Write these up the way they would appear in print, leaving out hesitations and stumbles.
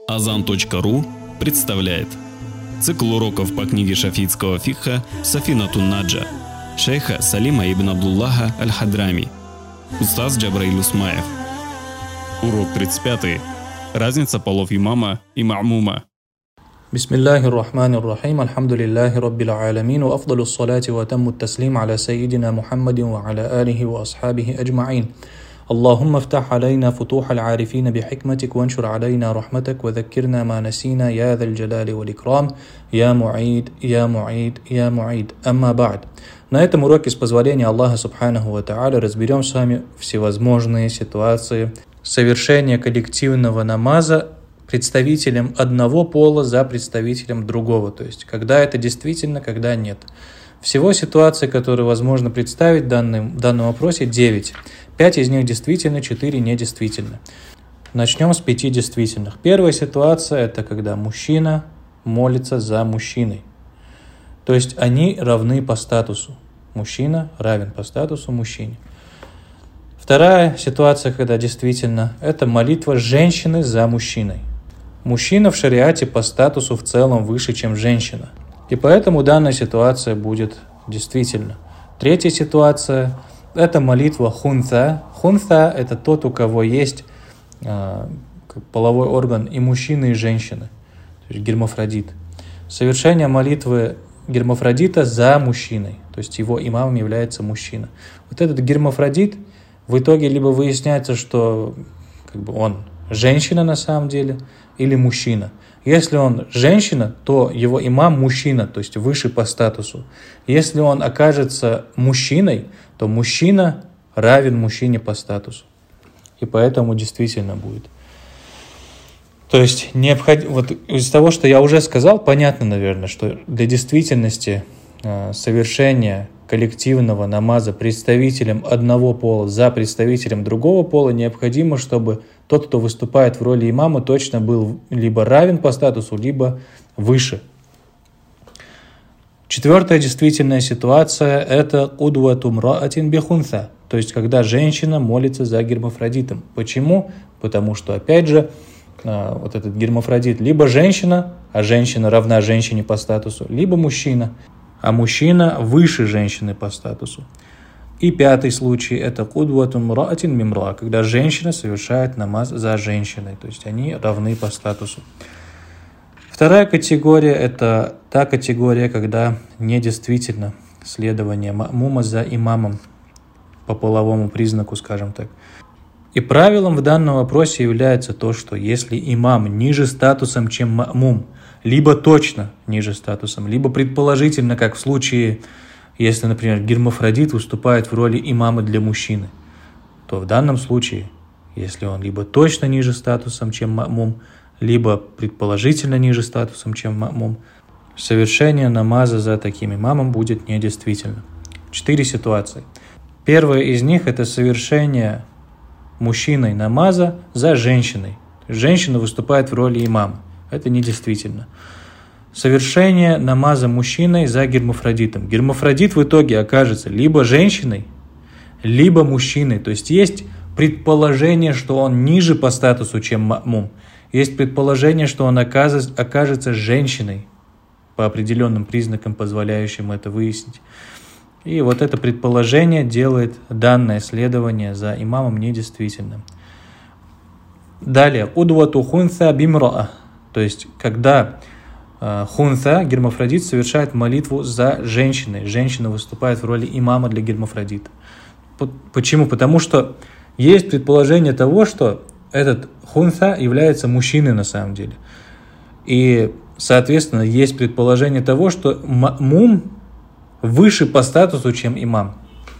Azan.ru представляет цикл уроков по книге шафиитского фикха «Сафинатун Наджа» шейха Салима ибн Абдуллаха аль-Хадрами, устаз Джабраиль Усмаев. Урок 35. Разница полов имама и ма'мума. Бисмиллахи рахмани рахим, альхамдулиллахи раббил аламин, ва афдалу ссалати ва тамму таслим аля сайидина Мухаммадин ва аля алихи ва асхабихи аджмаин. اللهم افتح علينا فتوح العارفين بحكمتك وانشر علينا رحمتك وذكرنا ما نسينا يا ذا الجلال والإكرام يا معيد يا معيد يا معيد. أما بعد. На этом уроке, с позволения Аллаха Субханаху ва Тааля, разберем с вами всевозможные ситуации совершения коллективного намаза представителем одного пола за представителем другого. То есть, когда это действительно, когда нет. Всего ситуаций, которые возможно представить в данном вопросе, 9. 5 из них действительно, 4 недействительны. Начнем с 5 действительных. Первая ситуация – это когда мужчина молится за мужчиной. То есть они равны по статусу. Мужчина равен по статусу мужчине. Вторая ситуация, когда действительно, это молитва женщины за мужчиной. Мужчина в шариате по статусу в целом выше, чем женщина. И поэтому данная ситуация будет действительно. Третья ситуация – это молитва хунса. Хунса – это тот, у кого есть половой орган и мужчины, и женщины. То есть гермафродит. Совершение молитвы гермафродита за мужчиной. То есть его имамом является мужчина. Вот этот гермафродит в итоге либо выясняется, что он женщина на самом деле, или мужчина. Если он женщина, то его имам мужчина, то есть выше по статусу. Если он окажется мужчиной, то мужчина равен мужчине по статусу. И поэтому действительно будет. То есть вот из того, что я уже сказал, понятно, наверное, что для действительности совершения коллективного намаза представителем одного пола за представителем другого пола необходимо, чтобы тот, кто выступает в роли имама, точно был либо равен по статусу, либо выше. Четвертая действительная ситуация – это «удвату мраатин бихунса», то есть когда женщина молится за гермафродитом. Почему? Потому что, опять же, вот этот гермафродит либо женщина, а женщина равна женщине по статусу, либо мужчина, а мужчина выше женщины по статусу. И пятый случай – это «кудвату мраатин мимра», когда женщина совершает намаз за женщиной, то есть они равны по статусу. Вторая категория – это та категория, когда недействительно следование ма'мума за имамом по половому признаку, скажем так. И правилом в данном вопросе является то, что если имам ниже статусом, чем ма'мум, либо точно ниже статусом, либо предположительно, как в случае, если, например, гермафродит выступает в роли имама для мужчины, то в данном случае, если он либо точно ниже статусом, чем ма'мум, либо предположительно ниже статусом, чем ма'мум, совершение намаза за таким имамом будет недействительно. 4 ситуации. Первая из них – это совершение мужчиной намаза за женщиной. Женщина выступает в роли имама. Это недействительно. Совершение намаза мужчиной за гермафродитом. Гермафродит в итоге окажется либо женщиной, либо мужчиной. То есть есть предположение, что он ниже по статусу, чем ма'мум. Есть предположение, что он окажется женщиной по определенным признакам, позволяющим это выяснить. И вот это предположение делает данное следование за имамом недействительным. Далее, удвату хунса бимра'a, то есть когда хунса, гермафродит, совершает молитву за женщиной. Женщина выступает в роли имама для гермафродита. Почему? Потому что есть предположение того, что этот хунса является мужчиной на самом деле. И, соответственно, есть предположение того, что ма'мум выше по статусу, чем имам.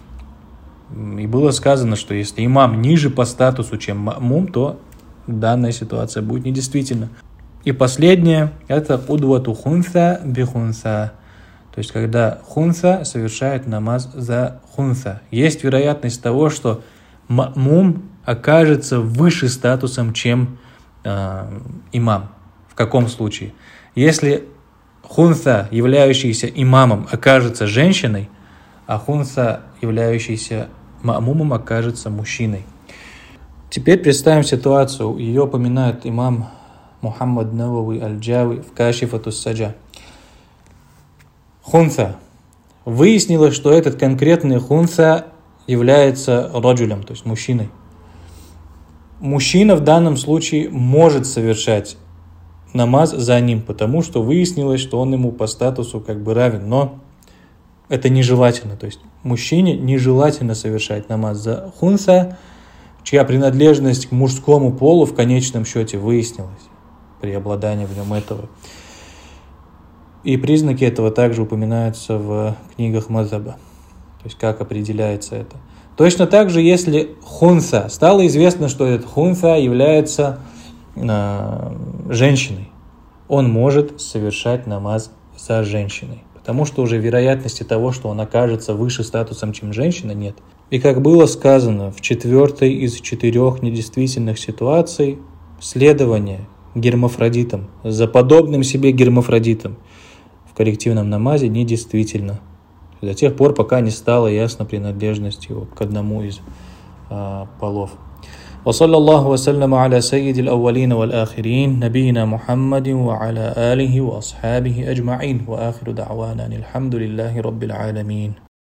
И было сказано, что если имам ниже по статусу, чем ма'мум, то данная ситуация будет недействительна. И последнее – это «удвату хунса бихунса», то есть когда хунса совершает намаз за хунса. Есть вероятность того, что ма'мум окажется выше статусом, чем имам. В каком случае? Если хунса, являющийся имамом, окажется женщиной, а хунса, являющийся ма'мумом, окажется мужчиной. Теперь представим ситуацию, ее упоминает имам Мухаммад Навави Аль-Джави в Кашифату Саджа. Хунса. Выяснилось, что этот конкретный хунса является раджулем, то есть мужчиной. Мужчина в данном случае может совершать намаз за ним, потому что выяснилось, что он ему по статусу как бы равен, но это нежелательно. То есть мужчине нежелательно совершать намаз за хунса, чья принадлежность к мужскому полу в конечном счете выяснилась при обладании в нем этого. И признаки этого также упоминаются в книгах мазхаба, то есть как определяется это. Точно так же, если хунса, стало известно, что этот хунса является женщиной, он может совершать намаз за женщиной, потому что уже вероятности того, что он окажется выше статусом, чем женщина, нет. И как было сказано в 4 из 4 недействительных ситуаций, следование гермафродитам, за подобным себе гермафродитам в коллективном намазе недействительно. До тех пор, пока не стала ясна принадлежность его к одному из полов. وصلى الله وسلم على سيد الأولين والآخرين نبينا محمد وعلى آله وأصحابه أجمعين وآخر دعوانا الحمد لله رب العالمين.